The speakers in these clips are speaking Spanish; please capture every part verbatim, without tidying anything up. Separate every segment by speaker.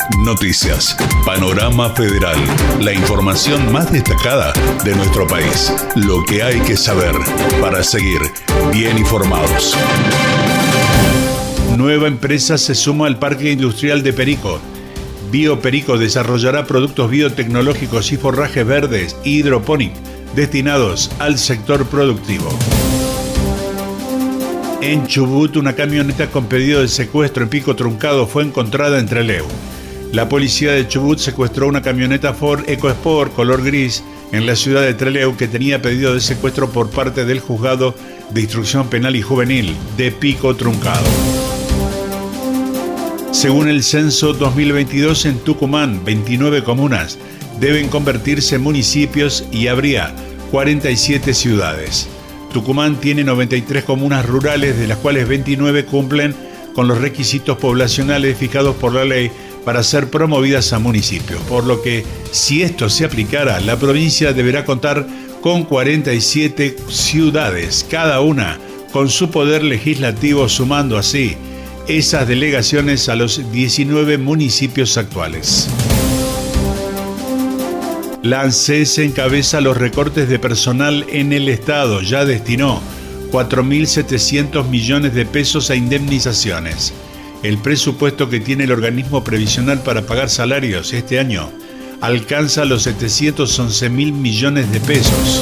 Speaker 1: Noticias. Panorama Federal. La información más destacada de nuestro país. Lo que hay que saber para seguir bien informados. Nueva empresa se suma al Parque Industrial de Perico. Bioperico desarrollará productos biotecnológicos y forrajes verdes y hidropónicos destinados al sector productivo. En Chubut, una camioneta con pedido de secuestro en Pico Truncado fue encontrada en Trelew. La policía de Chubut secuestró una camioneta Ford EcoSport color gris en la ciudad de Trelew que tenía pedido de secuestro por parte del Juzgado de Instrucción Penal y Juvenil de Pico Truncado. Según el censo dos mil veintidós, en Tucumán, veintinueve comunas deben convertirse en municipios y habría cuarenta y siete ciudades. Tucumán tiene noventa y tres comunas rurales, de las cuales veintinueve cumplen con los requisitos poblacionales fijados por la ley para ser promovidas a municipios, por lo que, si esto se aplicara, la provincia deberá contar con cuarenta y siete ciudades, cada una con su poder legislativo, sumando así esas delegaciones a los diecinueve municipios actuales. La ANSES encabeza los recortes de personal en el Estado. Ya destinó cuatro mil setecientos millones de pesos a indemnizaciones. El presupuesto que tiene el organismo previsional para pagar salarios este año alcanza los setecientos once mil millones de pesos.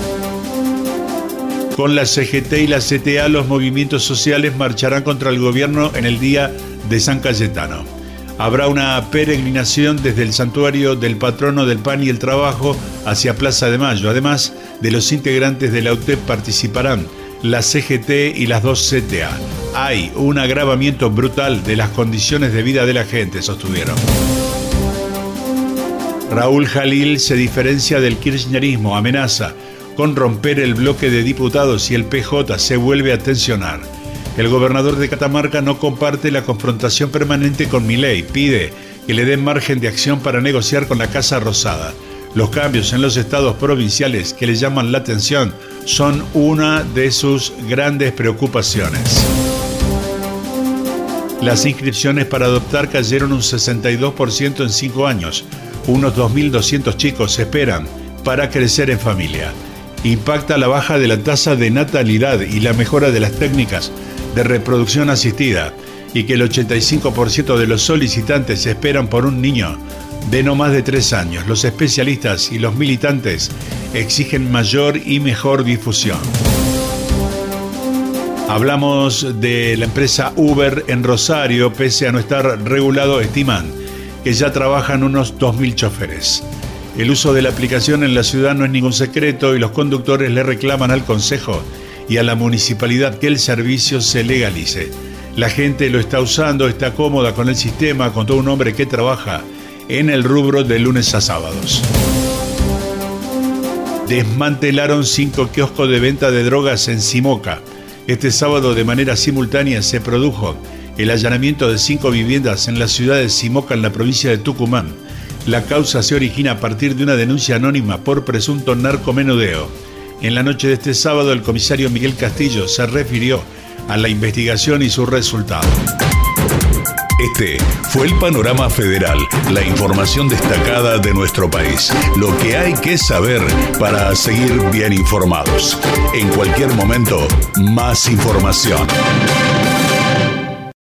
Speaker 1: Con la C G T y la C T A, los movimientos sociales marcharán contra el gobierno en el Día de San Cayetano. Habrá una peregrinación desde el santuario del patrono del pan y el trabajo hacia Plaza de Mayo. Además de los integrantes de la U T E P participarán la C G T y las dos C T A. Hay un agravamiento brutal de las condiciones de vida de la gente, sostuvieron. Raúl Jalil se diferencia del kirchnerismo, amenaza con romper el bloque de diputados y el P J se vuelve a tensionar. El gobernador de Catamarca no comparte la confrontación permanente con Milei, pide que le den margen de acción para negociar con la Casa Rosada. Los cambios en los estados provinciales que le llaman la atención son una de sus grandes preocupaciones. Las inscripciones para adoptar cayeron un sesenta y dos por ciento en cinco años. Unos dos mil doscientos chicos esperan para crecer en familia. Impacta la baja de la tasa de natalidad y la mejora de las técnicas de reproducción asistida, y que el ochenta y cinco por ciento de los solicitantes esperan por un niño de no más de tres años. Los especialistas y los militantes exigen mayor y mejor difusión. Hablamos de la empresa Uber en Rosario. Pese a no estar regulado, estiman que ya trabajan unos dos mil choferes. El uso de la aplicación en la ciudad no es ningún secreto y los conductores le reclaman al Consejo y a la municipalidad que el servicio se legalice. La gente lo está usando, está cómoda con el sistema, contó un hombre que trabaja en el rubro de lunes a sábados. Desmantelaron cinco kioscos de venta de drogas en Simoca. Este sábado, de manera simultánea, se produjo el allanamiento de cinco viviendas en la ciudad de Simoca, en la provincia de Tucumán. La causa se origina a partir de una denuncia anónima por presunto narcomenudeo. En la noche de este sábado, el comisario Miguel Castillo se refirió a la investigación y su resultado. Este fue el Panorama Federal, la información destacada de nuestro país. Lo que hay que saber para seguir bien informados. En cualquier momento, más información.